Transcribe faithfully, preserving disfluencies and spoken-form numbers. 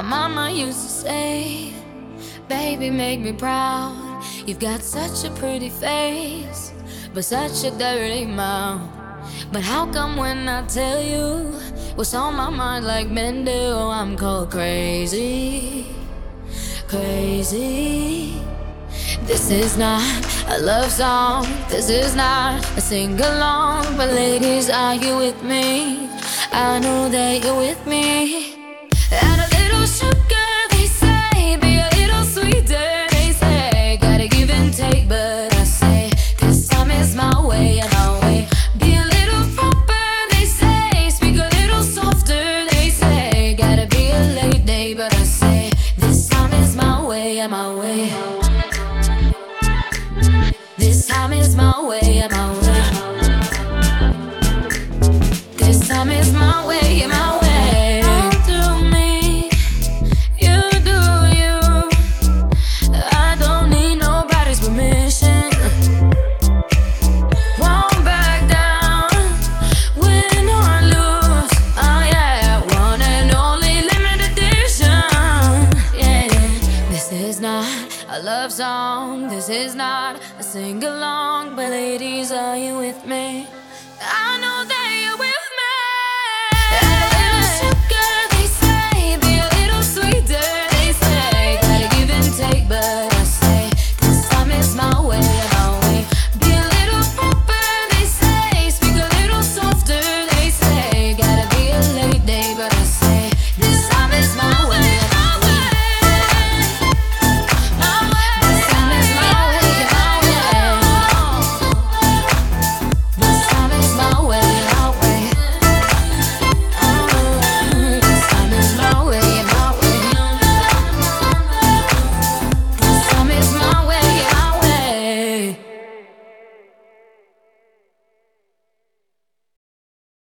mama used to say, baby, make me proud. You've got such a pretty face, but such a dirty mouth. But how come when I tell you what's on my mind like men do, I'm called crazy, crazy? This is not a love song, this is not a sing-along. But ladies, are you with me? I know that you're with me. Add a little sugar, they say, be a little sweeter, they say. Gotta give and take, but I say, this time is my way, and my way. Be a little proper, they say, speak a little softer, they say. Gotta be a late day, but I say, this time is my way, and my way. This time is my way, and my way. This time is my way, and my way. Don't do me, you do you. I don't need nobody's permission. Won't back down, win or lose. Oh yeah, one and only limited edition. Yeah, this is not a love song, this is not a sing-along. But ladies, are you with me? I know that you're with me.